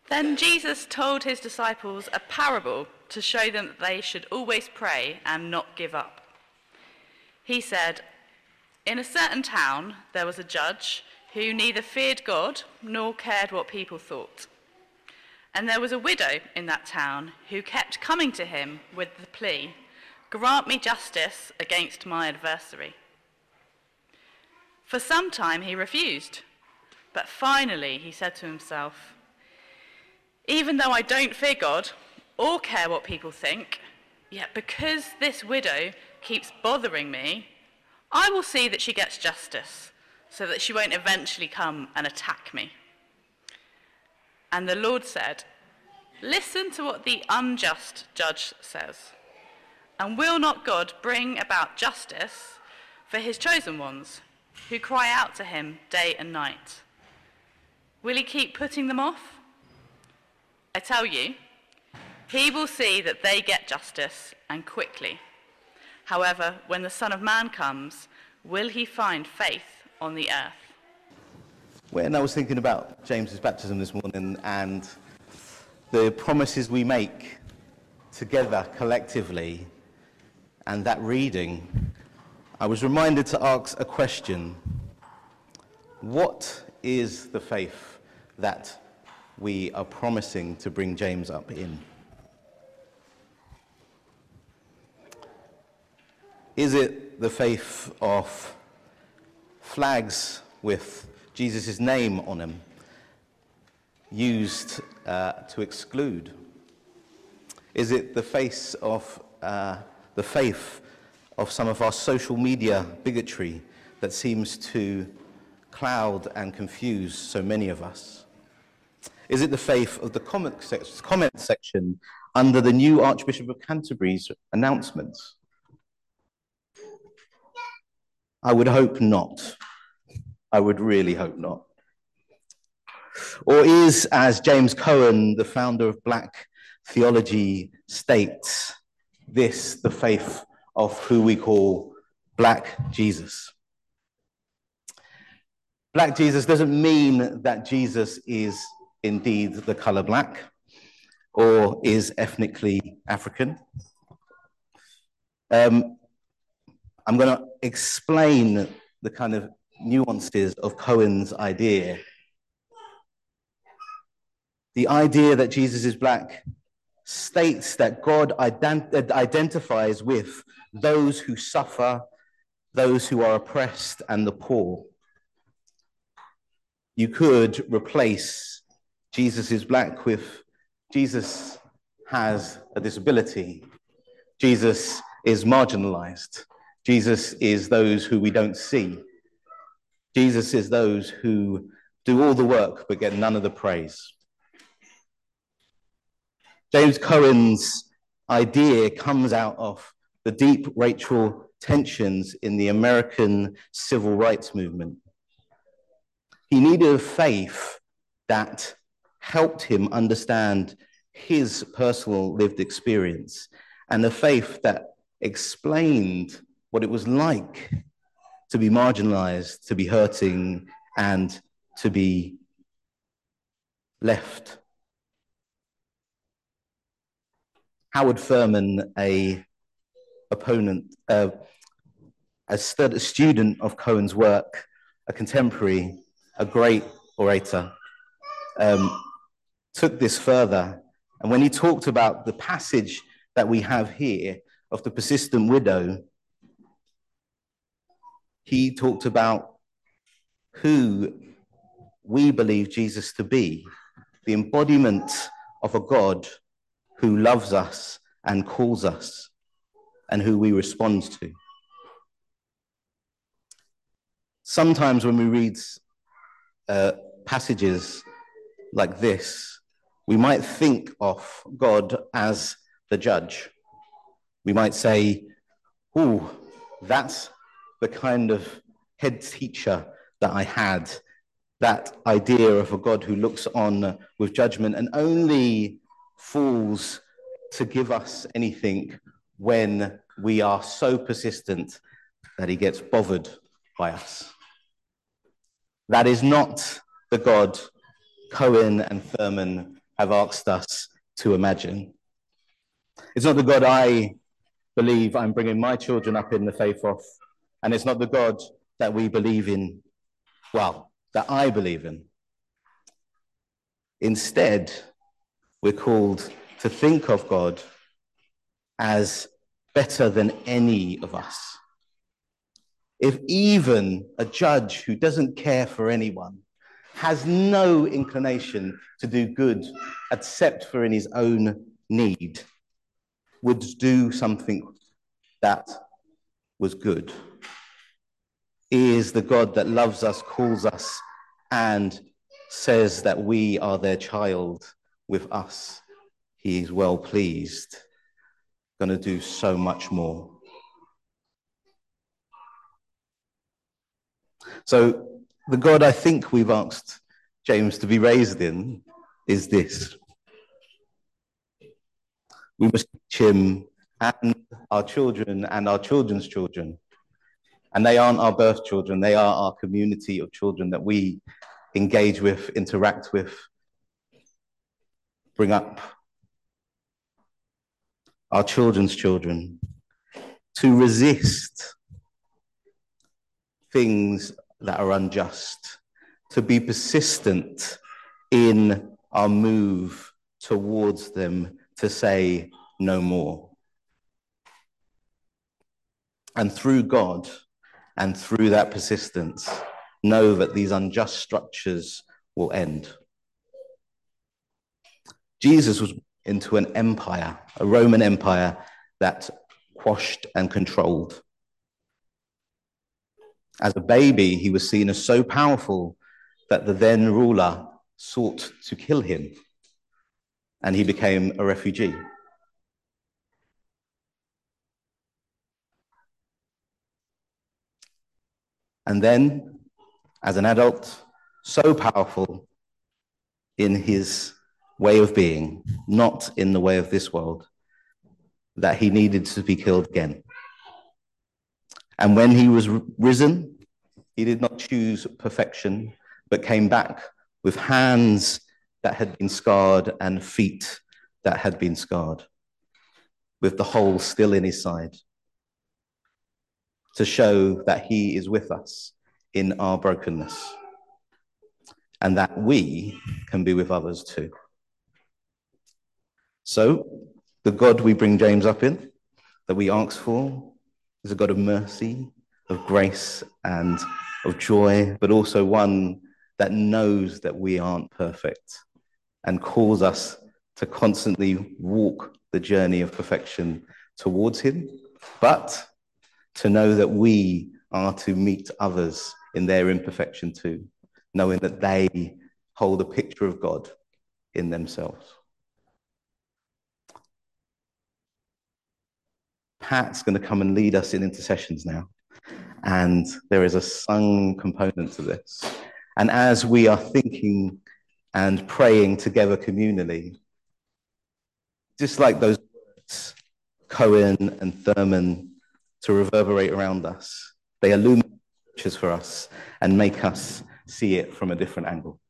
Then Jesus told his disciples a parable to show them that they should always pray and not give up. He said, "In a certain town there was a judge who neither feared God nor cared what people thought. And there was a widow in that town who kept coming to him with the plea, 'Grant me justice against my adversary.' For some time he refused, but finally he said to himself, 'Even though I don't fear God or care what people think, yet because this widow keeps bothering me, I will see that she gets justice so that she won't eventually come and attack me.' And the Lord said, 'Listen to what the unjust judge says. And will not God bring about justice for his chosen ones who cry out to him day and night? Will he keep putting them off? I tell you, he will see that they get justice, and quickly. However, when the Son of Man comes, will he find faith on the earth?'" When I was thinking about James's baptism this morning and the promises we make together collectively and that reading, I was reminded to ask a question. What is the faith that we are promising to bring James up in? Is it the faith of flags with Jesus' name on them, used to exclude? Is it the faith of some of our social media bigotry that seems to cloud and confuse so many of us? Is it the faith of the comment section under the new Archbishop of Canterbury's announcements? I would hope not. I would really hope not. Or is, as James Cohen, the founder of Black Theology, states, this the faith of who we call Black Jesus? Black Jesus doesn't mean that Jesus is indeed the color black or is ethnically African. I'm going to explain the kind of nuances of Cohen's idea. The idea that Jesus is black states that God identifies with those who suffer, those who are oppressed, and the poor. You could replace Jesus is black with Jesus has a disability. Jesus is marginalized. Jesus is those who we don't see. Jesus is those who do all the work but get none of the praise. James Cohen's idea comes out of the deep racial tensions in the American civil rights movement. He needed a faith that helped him understand his personal lived experience, and a faith that explained what it was like to be marginalized, to be hurting, and to be left. Howard Thurman, a student of Cohen's work, a contemporary, a great orator, took this further. And when he talked about the passage that we have here of the persistent widow, he talked about who we believe Jesus to be, the embodiment of a God who loves us and calls us and who we respond to. Sometimes when we read passages like this, we might think of God as the judge. We might say, oh, that's the kind of head teacher that I had, that idea of a God who looks on with judgment and only falls to give us anything when we are so persistent that he gets bothered by us. That is not the God Cohen and Thurman have asked us to imagine. It's not the God I believe I'm bringing my children up in the faith of, and it's not the God that we believe in, well, that I believe in. Instead, we're called to think of God as better than any of us. If even a judge who doesn't care for anyone, has no inclination to do good except for in his own need, would do something that was good. He is the God that loves us, calls us, and says that we are their child with us. He is well pleased, going to do so much more. So the God I think we've asked James to be raised in is this. We must teach him and our children and our children's children. And they aren't our birth children, they are our community of children that we engage with, interact with, bring up. Our children's children, to resist things that are unjust, to be persistent in our move towards them, to say no more. And through God and through that persistence, know that these unjust structures will end. Jesus was into an empire, a Roman Empire that quashed and controlled. As a baby, he was seen as so powerful that the then ruler sought to kill him, and he became a refugee. And then, as an adult, so powerful in his way of being, not in the way of this world, that he needed to be killed again. And when he was risen, he did not choose perfection, but came back with hands that had been scarred and feet that had been scarred, with the hole still in his side, to show that he is with us in our brokenness, and that we can be with others too. So, the God we bring James up in, that we ask for, is a God of mercy, of grace, and of joy, but also one that knows that we aren't perfect and calls us to constantly walk the journey of perfection towards him, but to know that we are to meet others in their imperfection too, knowing that they hold a picture of God in themselves. Pat's going to come and lead us in intercessions now. And there is a sung component to this. And as we are thinking and praying together communally, just like those words, Cohen and Thurman, to reverberate around us, they illuminate scriptures for us and make us see it from a different angle.